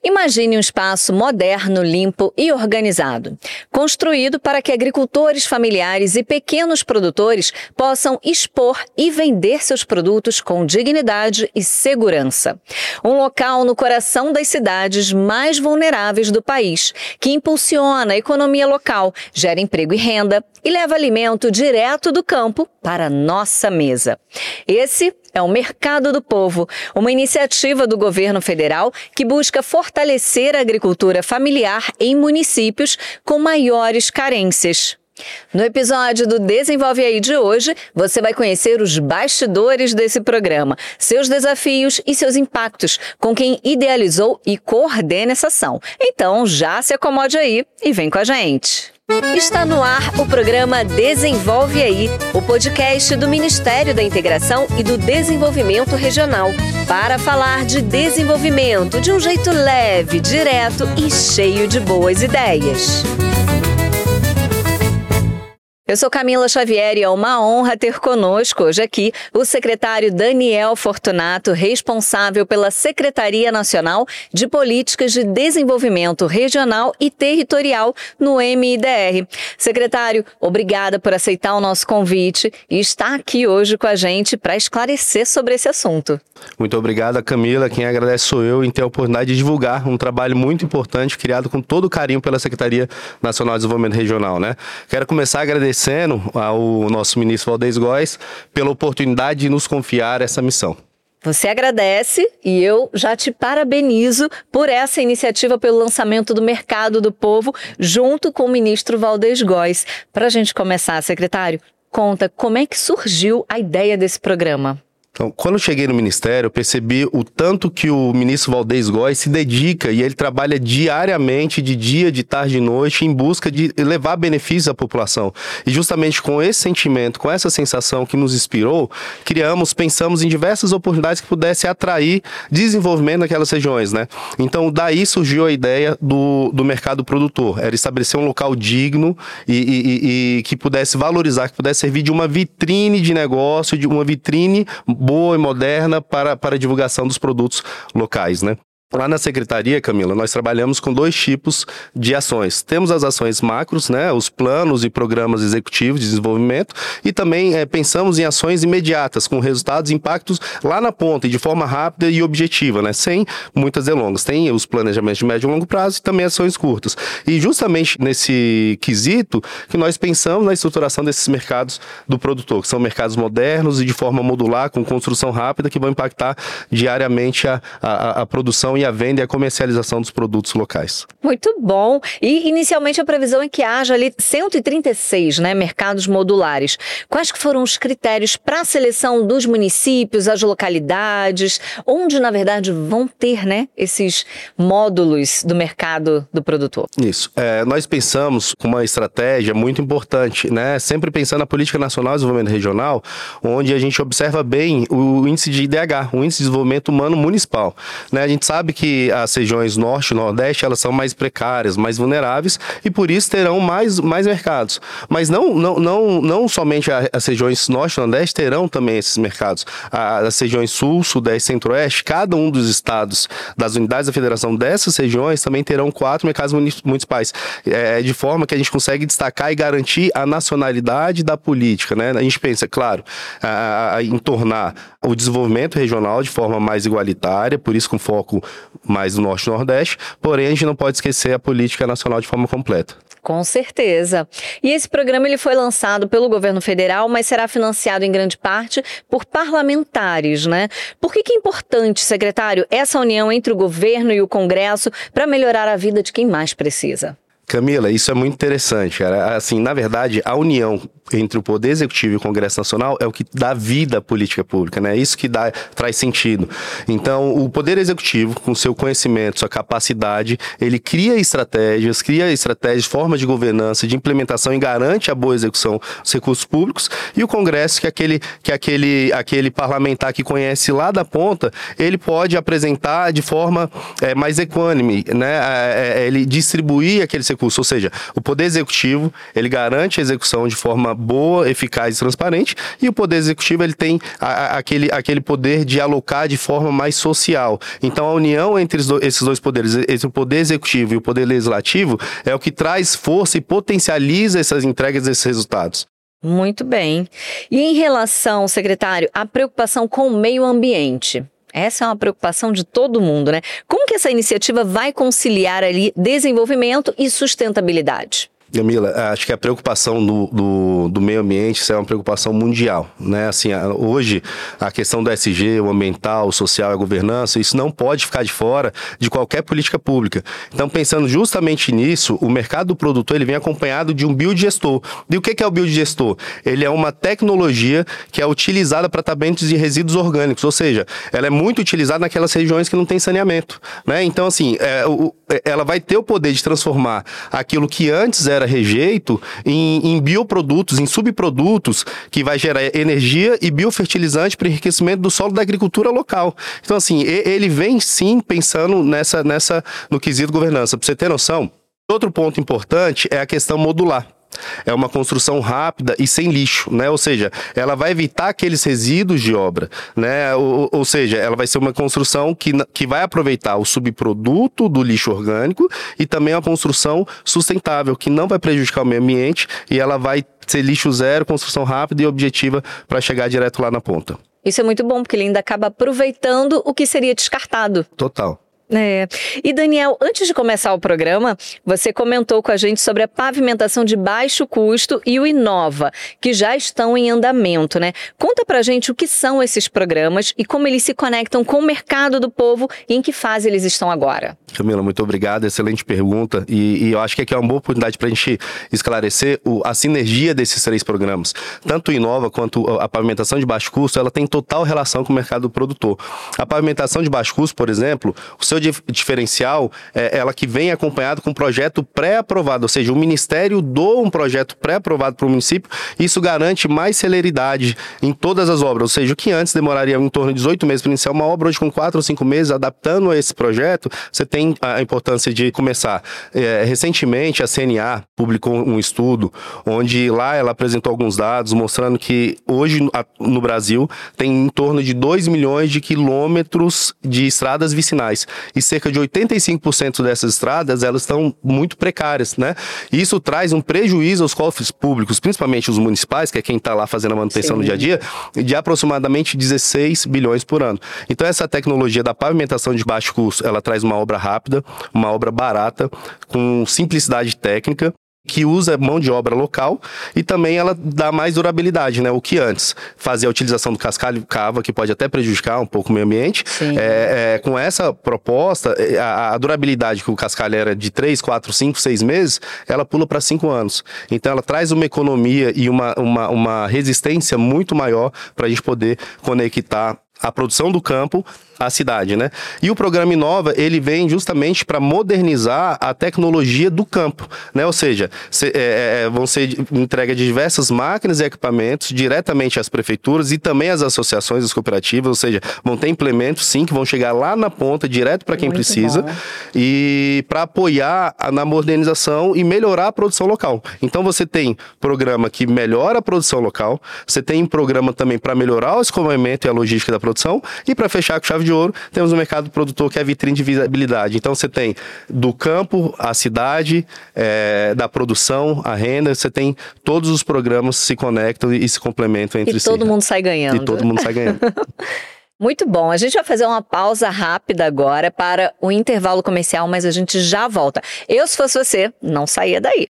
Imagine um espaço moderno, limpo e organizado, construído para que agricultores familiares e pequenos produtores possam expor e vender seus produtos com dignidade e segurança. Um local no coração das cidades mais vulneráveis do país, que impulsiona a economia local, gera emprego e renda e leva alimento direto do campo para a nossa mesa. Esse é o Mercado do Povo, uma iniciativa do governo federal que busca fortalecer a agricultura familiar em municípios com maiores carências. No episódio do Desenvolve Aí de hoje, você vai conhecer os bastidores desse programa, seus desafios e seus impactos, com quem idealizou e coordena essa ação. Então, já se acomode aí e vem com a gente. Está no ar o programa Desenvolve Aí, o podcast do Ministério da Integração e do Desenvolvimento Regional, para falar de desenvolvimento de um jeito leve, direto e cheio de boas ideias. Eu sou Camila Xavier e é uma honra ter conosco hoje aqui o secretário Daniel Fortunato, responsável pela Secretaria Nacional de Políticas de Desenvolvimento Regional e Territorial no MIDR. Secretário, obrigada por aceitar o nosso convite e estar aqui hoje com a gente para esclarecer sobre esse assunto. Muito obrigado, Camila. Quem agradece sou eu em ter a oportunidade de divulgar um trabalho muito importante, criado com todo carinho pela Secretaria Nacional de Desenvolvimento Regional, né? Quero começar agradecendo ao nosso ministro Valdez Góes pela oportunidade de nos confiar essa missão. Você agradece e eu já te parabenizo por essa iniciativa pelo lançamento do Mercado do Povo junto com o ministro Valdez Góes. Para a gente começar, secretário, conta como é que surgiu a ideia desse programa. Então, quando eu cheguei no Ministério, eu percebi o tanto que o ministro Valdez Góes se dedica e ele trabalha diariamente, de dia, de tarde, de noite, em busca de levar benefícios à população. E justamente com esse sentimento, com essa sensação que nos inspirou, pensamos em diversas oportunidades que pudessem atrair desenvolvimento naquelas regiões, né? Então, daí surgiu a ideia do mercado produtor. Era estabelecer um local digno e que pudesse valorizar, que pudesse servir de uma vitrine de negócio, de uma vitrine boa e moderna para a divulgação dos produtos locais, né? Lá na Secretaria, Camila, nós trabalhamos com dois tipos de ações. Temos as ações macros, né, os planos e programas executivos de desenvolvimento, e também pensamos em ações imediatas, com resultados e impactos lá na ponta, e de forma rápida e objetiva, né, sem muitas delongas. Tem os planejamentos de médio e longo prazo e também ações curtas. E justamente nesse quesito que nós pensamos na estruturação desses mercados do produtor, que são mercados modernos e de forma modular, com construção rápida, que vão impactar diariamente a produção e a venda e a comercialização dos produtos locais. Muito bom. E inicialmente a previsão é que haja ali 136, né, mercados modulares. Quais que foram os critérios para a seleção dos municípios, as localidades, onde na verdade vão ter, né, esses módulos do mercado do produtor? Isso. Nós pensamos com uma estratégia muito importante, né, sempre pensando na Política Nacional de Desenvolvimento Regional, onde a gente observa bem o índice de IDH, o Índice de Desenvolvimento Humano Municipal, né? A gente sabe que as regiões Norte e Nordeste, elas são mais precárias, mais vulneráveis e por isso terão mais mercados. Mas não somente as regiões Norte e Nordeste terão também esses mercados. As regiões Sul, Sudeste e Centro-Oeste, cada um dos estados, das unidades da federação dessas regiões também terão 4 mercados municipais. De forma que a gente consegue destacar e garantir a nacionalidade da política, né? A gente pensa, claro, em tornar o desenvolvimento regional de forma mais igualitária, por isso com foco mais no Norte e Nordeste, porém a gente não pode esquecer a política nacional de forma completa. Com certeza. E esse programa ele foi lançado pelo governo federal, mas será financiado em grande parte por parlamentares, né? Por que é importante, secretário, essa união entre o governo e o Congresso para melhorar a vida de quem mais precisa? Camila, isso é muito interessante, cara. Assim, na verdade, a união entre o Poder Executivo e o Congresso Nacional é o que dá vida à política pública, né? Isso que traz sentido. Então, o Poder Executivo, com seu conhecimento, sua capacidade, ele cria estratégias, formas de governança, de implementação e garante a boa execução dos recursos públicos. E o Congresso, que aquele parlamentar que conhece lá da ponta, ele pode apresentar de forma mais equânime, né? Ele distribuir aqueles recursos, ou seja, o Poder Executivo, ele garante a execução de forma boa, eficaz e transparente, e o Poder Executivo ele tem aquele poder de alocar de forma mais social. Então a união entre esses dois poderes, entre o Poder Executivo e o Poder Legislativo, é o que traz força e potencializa essas entregas desses resultados. Muito bem. E em relação, secretário, à preocupação com o meio ambiente? Essa é uma preocupação de todo mundo, né? Como que essa iniciativa vai conciliar ali desenvolvimento e sustentabilidade? Camila, acho que a preocupação do meio ambiente isso é uma preocupação mundial, né? Assim, hoje, a questão do ESG, o ambiental, o social e a governança, isso não pode ficar de fora de qualquer política pública. Então, pensando justamente nisso, o mercado do produtor ele vem acompanhado de um biodigestor. E o que é o biodigestor? Ele é uma tecnologia que é utilizada para tratamentos de resíduos orgânicos, ou seja, ela é muito utilizada naquelas regiões que não tem saneamento, né? Então, assim, ela vai ter o poder de transformar aquilo que antes era rejeito em bioprodutos, em subprodutos que vai gerar energia e biofertilizante para o enriquecimento do solo da agricultura local. Então, assim, ele vem sim pensando no quesito governança. Para você ter noção, outro ponto importante é a questão modular. É uma construção rápida e sem lixo, né? Ou seja, ela vai evitar aqueles resíduos de obra, né? Ou seja, ela vai ser uma construção que vai aproveitar o subproduto do lixo orgânico e também uma construção sustentável, que não vai prejudicar o meio ambiente e ela vai ser lixo zero, construção rápida e objetiva para chegar direto lá na ponta. Isso é muito bom, porque ele ainda acaba aproveitando o que seria descartado. Total. E Daniel, antes de começar o programa, você comentou com a gente sobre a pavimentação de baixo custo e o Inova, que já estão em andamento, né? Conta pra gente o que são esses programas e como eles se conectam com o mercado do povo e em que fase eles estão agora. Camila, muito obrigado, excelente pergunta e eu acho que aqui é uma boa oportunidade para a gente esclarecer a sinergia desses 3 programas. Tanto o Inova quanto a pavimentação de baixo custo, ela tem total relação com o mercado do produtor. A pavimentação de baixo custo, por exemplo, o seu diferencial é ela que vem acompanhado com um projeto pré-aprovado, ou seja, o Ministério doa um projeto pré-aprovado para o município, e isso garante mais celeridade em todas as obras, ou seja, o que antes demoraria em torno de 18 meses para iniciar uma obra, hoje com 4 ou 5 meses, adaptando a esse projeto, você tem a importância de começar. Recentemente, a CNA publicou um estudo, onde lá ela apresentou alguns dados, mostrando que hoje no Brasil tem em torno de 2 milhões de quilômetros de estradas vicinais. E cerca de 85% dessas estradas, elas estão muito precárias, né? E isso traz um prejuízo aos cofres públicos, principalmente os municipais, que é quem está lá fazendo a manutenção no dia a dia, de aproximadamente 16 bilhões por ano. Então, essa tecnologia da pavimentação de baixo custo, ela traz uma obra rápida, uma obra barata, com simplicidade técnica, que usa mão de obra local e também ela dá mais durabilidade, né? O que antes fazia a utilização do cascalho cava, que pode até prejudicar um pouco o meio ambiente. Com essa proposta, a durabilidade que o cascalho era de 3, 4, 5, 6 meses, ela pula para 5 anos. Então ela traz uma economia e uma resistência muito maior para a gente poder conectar a produção do campo à cidade, né? E o programa Inova, ele vem justamente para modernizar a tecnologia do campo, né? Ou seja, vão ser entrega de diversas máquinas e equipamentos diretamente às prefeituras e também às associações, às cooperativas, ou seja, vão ter implementos, sim, que vão chegar lá na ponta, direto para quem muito precisa, bom. E para apoiar na modernização e melhorar a produção local. Então você tem programa que melhora a produção local, você tem programa também para melhorar o escoamento e a logística da produção, e para fechar com chave de ouro, temos o mercado produtor, que é a vitrine de visibilidade. Então você tem do campo à cidade, da produção à renda, você tem todos os programas se conectam e se complementam entre si. E todo mundo sai ganhando. E todo mundo sai ganhando. Muito bom, a gente vai fazer uma pausa rápida agora para o intervalo comercial, mas a gente já volta. Eu, se fosse você, não saía daí.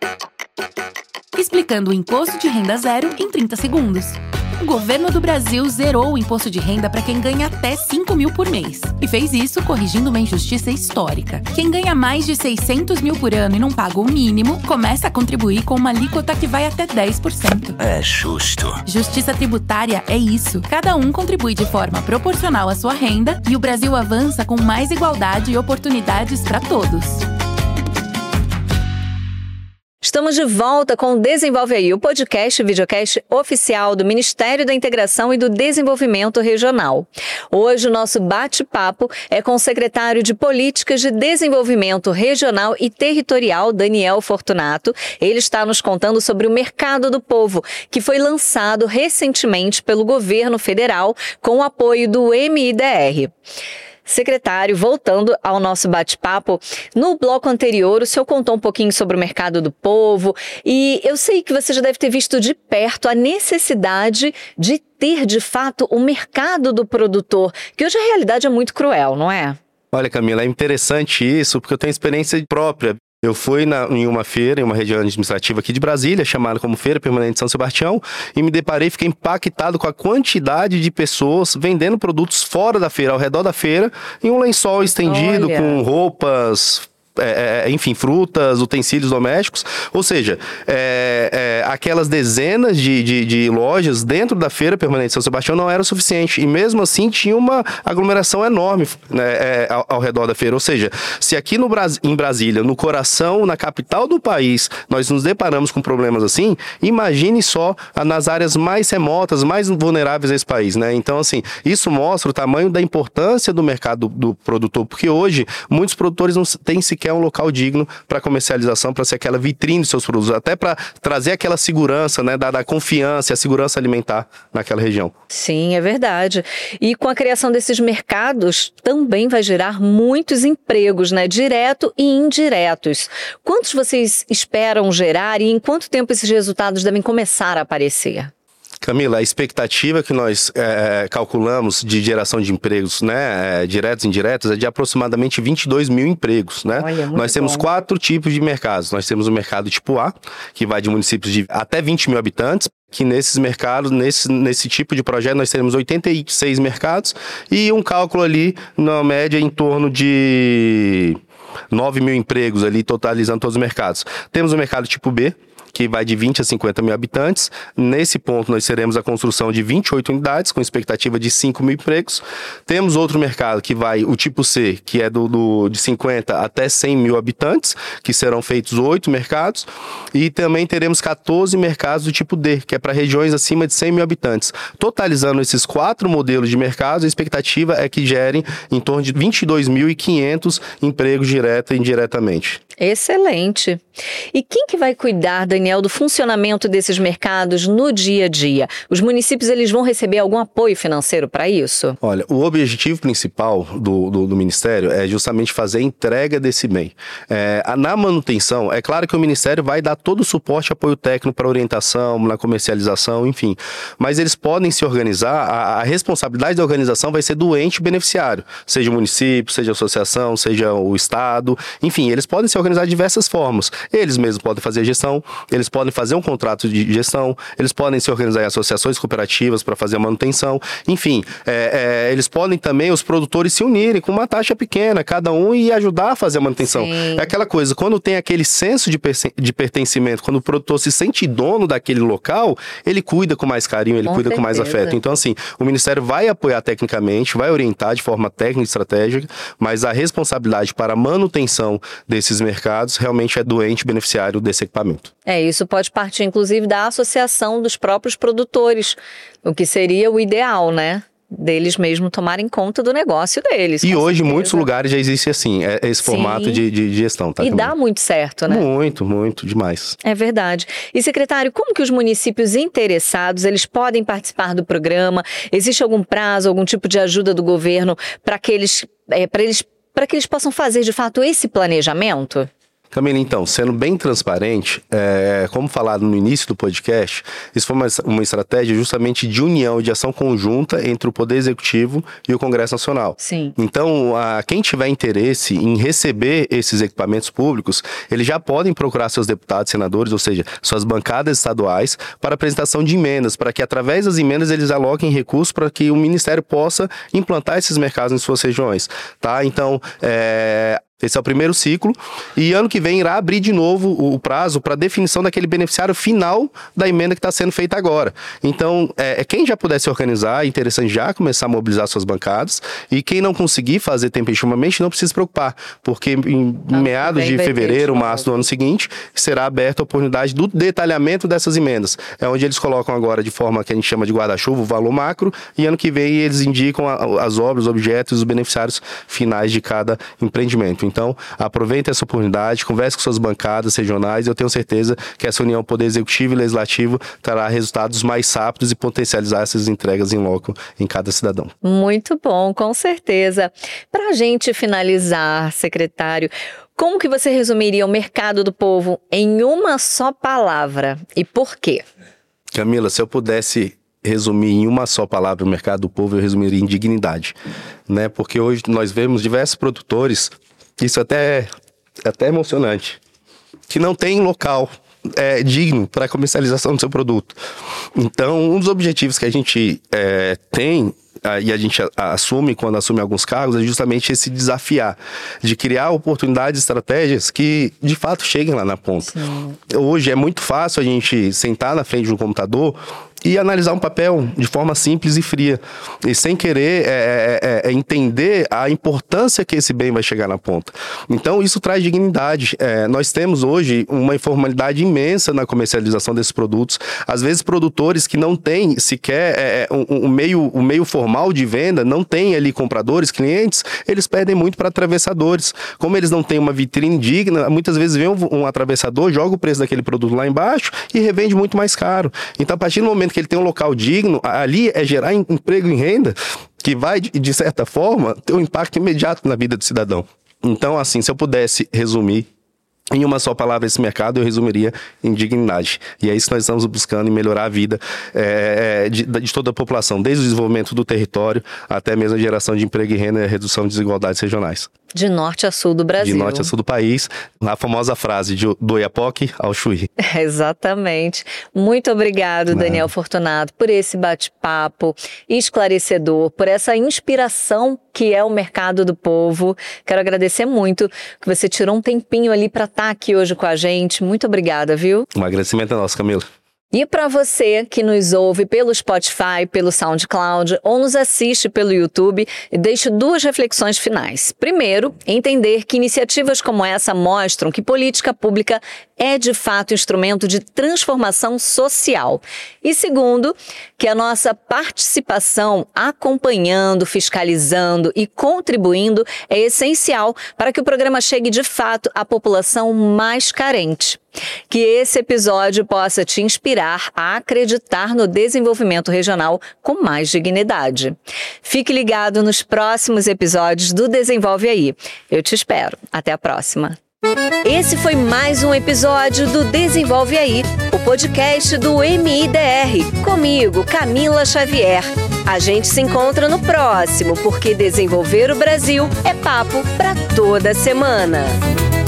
Explicando o imposto de renda zero em 30 segundos. O governo do Brasil zerou o imposto de renda para quem ganha até 5 mil por mês. E fez isso corrigindo uma injustiça histórica. Quem ganha mais de 600 mil por ano e não paga o mínimo, começa a contribuir com uma alíquota que vai até 10%. É justo. Justiça tributária é isso. Cada um contribui de forma proporcional à sua renda e o Brasil avança com mais igualdade e oportunidades para todos. Estamos de volta com o Desenvolve Aí, o podcast e videocast oficial do Ministério da Integração e do Desenvolvimento Regional. Hoje o nosso bate-papo é com o secretário de Políticas de Desenvolvimento Regional e Territorial, Daniel Fortunato. Ele está nos contando sobre o Mercado do Povo, que foi lançado recentemente pelo governo federal com o apoio do MIDR. Secretário, voltando ao nosso bate-papo, no bloco anterior o senhor contou um pouquinho sobre o Mercado do Povo e eu sei que você já deve ter visto de perto a necessidade de ter, de fato, o mercado do produtor, que hoje a realidade é muito cruel, não é? Olha, Camila, é interessante isso, porque eu tenho experiência própria. Eu fui em uma feira, em uma região administrativa aqui de Brasília, chamada como Feira Permanente de São Sebastião, e me deparei, fiquei impactado com a quantidade de pessoas vendendo produtos fora da feira, ao redor da feira, em um lençol estendido. Olha, com roupas, enfim, frutas, utensílios domésticos, ou seja, aquelas dezenas de lojas dentro da Feira Permanente de São Sebastião não era o suficiente, e mesmo assim tinha uma aglomeração enorme, né, ao redor da feira. Ou seja, se aqui em Brasília, no coração, na capital do país, nós nos deparamos com problemas assim, imagine só nas áreas mais remotas, mais vulneráveis desse país, né? Então, assim, isso mostra o tamanho da importância do mercado do produtor, porque hoje muitos produtores não têm sequer um local digno para comercialização, para ser aquela vitrine de seus produtos, até para trazer aquela segurança, né, da confiança e a segurança alimentar naquela região. Sim, é verdade. E com a criação desses mercados, também vai gerar muitos empregos, né, direto e indiretos. Quantos vocês esperam gerar e em quanto tempo esses resultados devem começar a aparecer? Camila, a expectativa que nós calculamos de geração de empregos, né, diretos e indiretos, é de aproximadamente 22 mil empregos, né? Olha, nós temos 4 tipos de mercados. Nós temos o mercado tipo A, que vai de municípios de até 20 mil habitantes, que nesses mercados, nesse tipo de projeto, nós teremos 86 mercados e um cálculo ali, na média, em torno de 9 mil empregos ali, totalizando todos os mercados. Temos o mercado tipo B, que vai de 20 a 50 mil habitantes. Nesse ponto, nós teremos a construção de 28 unidades, com expectativa de 5 mil empregos. Temos outro mercado que vai, o tipo C, que é de 50 até 100 mil habitantes, que serão feitos 8 mercados. E também teremos 14 mercados do tipo D, que é para regiões acima de 100 mil habitantes. Totalizando esses 4 modelos de mercados, a expectativa é que gerem em torno de 22.500 empregos direto e indiretamente. Excelente. E quem que vai cuidar, Daniel, do funcionamento desses mercados no dia a dia? Os municípios, eles vão receber algum apoio financeiro para isso? Olha, o objetivo principal do Ministério é justamente fazer a entrega desse bem. Na manutenção, é claro que o Ministério vai dar todo o suporte e apoio técnico para orientação, na comercialização, enfim. Mas eles podem se organizar, a responsabilidade da organização vai ser do ente beneficiário, seja o município, seja a associação, seja o Estado, enfim, eles podem se organizar de diversas formas. Eles mesmos podem fazer gestão, eles podem fazer um contrato de gestão, eles podem se organizar em associações cooperativas para fazer a manutenção, enfim, eles podem também, os produtores, se unirem com uma taxa pequena, cada um, e ajudar a fazer a manutenção. Sim. É aquela coisa, quando tem aquele senso de pertencimento, quando o produtor se sente dono daquele local, ele cuida com mais carinho, ele cuida com mais afeto. Então, assim, o Ministério vai apoiar tecnicamente, vai orientar de forma técnica e estratégica, mas a responsabilidade para a manutenção desses mercados realmente é do ente beneficiário desse equipamento. Isso pode partir, inclusive, da associação dos próprios produtores, o que seria o ideal, né? Deles mesmo tomarem conta do negócio deles. E hoje, em muitos lugares já existe assim, esse formato de gestão. Tá, e dá muito certo, né? Muito, muito, demais. É verdade. E, secretário, como que os municípios interessados, eles podem participar do programa? Existe algum prazo, algum tipo de ajuda do governo para que eles possam fazer, de fato, esse planejamento? Camila, então, sendo bem transparente, como falado no início do podcast, isso foi uma estratégia justamente de união, de ação conjunta entre o Poder Executivo e o Congresso Nacional. Sim. Então, quem tiver interesse em receber esses equipamentos públicos, eles já podem procurar seus deputados, senadores, ou seja, suas bancadas estaduais, para apresentação de emendas, para que através das emendas eles aloquem recursos para que o Ministério possa implantar esses mercados em suas regiões. Tá? Então, Esse é o primeiro ciclo, e ano que vem irá abrir de novo o prazo para definição daquele beneficiário final da emenda que está sendo feita agora. Então, quem já puder se organizar, é interessante já começar a mobilizar suas bancadas, e quem não conseguir fazer tempestivamente não precisa se preocupar, porque em meados de fevereiro, março do ano seguinte, será aberta a oportunidade do detalhamento dessas emendas. É onde eles colocam agora de forma que a gente chama de guarda-chuva, o valor macro, e ano que vem eles indicam as obras, os objetos e os beneficiários finais de cada empreendimento. Então, aproveite essa oportunidade, converse com suas bancadas regionais, e eu tenho certeza que essa união Poder Executivo e Legislativo trará resultados mais rápidos e potencializar essas entregas em loco em cada cidadão. Muito bom, com certeza. Para a gente finalizar, secretário, como que você resumiria o mercado do povo em uma só palavra e por quê? Camila, se eu pudesse resumir em uma só palavra o mercado do povo, eu resumiria em dignidade, né? Porque hoje nós vemos diversos produtores, isso até é emocionante, que não tem local digno para a comercialização do seu produto. Então, um dos objetivos que a gente tem, e a gente assume quando assume alguns cargos, é justamente esse desafiar, de criar oportunidades, estratégias que de fato cheguem lá na ponta. Sim. Hoje é muito fácil a gente sentar na frente de um computador e analisar um papel de forma simples e fria, e sem querer entender a importância que esse bem vai chegar na ponta. Então isso traz dignidade. Nós temos hoje uma informalidade imensa na comercialização desses produtos, às vezes produtores que não têm sequer o meio formal de venda, não tem ali compradores, clientes, eles perdem muito para atravessadores. Como eles não têm uma vitrine digna, muitas vezes vem um atravessador, joga o preço daquele produto lá embaixo e revende muito mais caro. Então, a partir do momento que ele tem um local digno, ali é gerar emprego e renda que vai, de certa forma, ter um impacto imediato na vida do cidadão. Então, assim, se eu pudesse resumir em uma só palavra esse mercado, eu resumiria em dignidade. E é isso que nós estamos buscando, em melhorar a vida de toda a população, desde o desenvolvimento do território até mesmo a geração de emprego e renda e a redução de desigualdades regionais. De norte a sul do Brasil. De norte a sul do país, a famosa frase do Oiapoque ao Chuí. Exatamente. Muito obrigado, Daniel Fortunato, por esse bate-papo esclarecedor, por essa inspiração que é o mercado do povo. Quero agradecer muito que você tirou um tempinho ali para estar aqui hoje com a gente. Muito obrigada, viu? Um agradecimento é nosso, Camila. E para você que nos ouve pelo Spotify, pelo SoundCloud ou nos assiste pelo YouTube, deixo 2 reflexões finais. Primeiro, entender que iniciativas como essa mostram que política pública é de fato instrumento de transformação social. E segundo, que a nossa participação acompanhando, fiscalizando e contribuindo é essencial para que o programa chegue de fato à população mais carente. Que esse episódio possa te inspirar a acreditar no desenvolvimento regional com mais dignidade. Fique ligado nos próximos episódios do Desenvolve Aí. Eu te espero. Até a próxima. Esse foi mais um episódio do Desenvolve Aí, o podcast do MIDR. Comigo, Camila Xavier. A gente se encontra no próximo, porque desenvolver o Brasil é papo para toda semana.